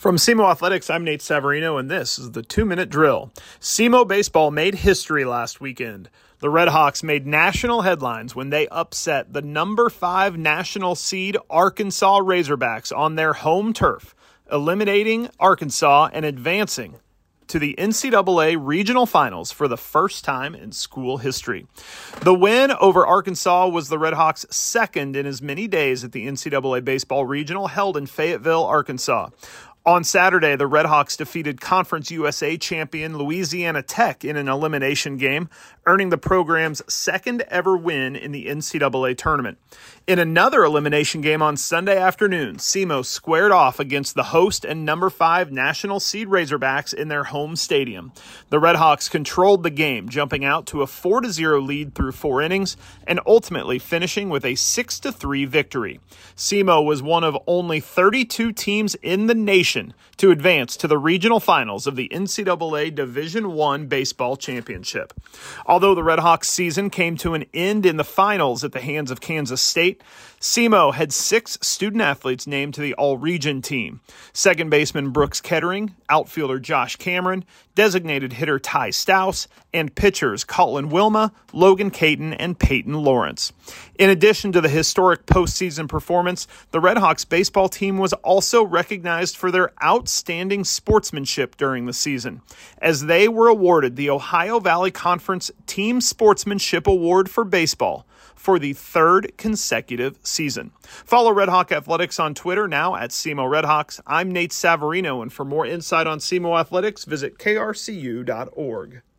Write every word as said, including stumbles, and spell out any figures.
From SEMO Athletics, I'm Nate Savarino, and this is the two-minute drill. SEMO baseball made history last weekend. The Red Hawks made national headlines when they upset the number five national seed Arkansas Razorbacks on their home turf, eliminating Arkansas and advancing to the N C double A regional finals for the first time in school history. The win over Arkansas was the Red Hawks' second in as many days at the N C double A baseball regional held in Fayetteville, Arkansas. On Saturday, the Red Hawks defeated Conference U S A champion Louisiana Tech in an elimination game, earning the program's second ever win in the N C double A tournament. In another elimination game on Sunday afternoon, SEMO squared off against the host and number five national seed Razorbacks in their home stadium. The Red Hawks controlled the game, jumping out to a four to zero lead through four innings and ultimately finishing with a six to three victory. SEMO was one of only thirty-two teams in the nation to advance to the regional finals of the N C double A Division One Baseball Championship. Although the Red Hawks season came to an end in the finals at the hands of Kansas State, SEMO had six student-athletes named to the All-Region team. Second baseman Brooks Kettering, outfielder Josh Cameron, designated hitter Ty Stouse, and pitchers Colin Wilma, Logan Caton, and Peyton Lawrence. In addition to the historic postseason performance, the Red Hawks baseball team was also recognized for their outstanding sportsmanship during the season, as they were awarded the Ohio Valley Conference Team Sportsmanship Award for baseball for the third consecutive season. Follow Red Hawk Athletics on Twitter now at SEMO Redhawks. I'm Nate Savarino, and for more insight on SEMO Athletics, visit K R C U dot org.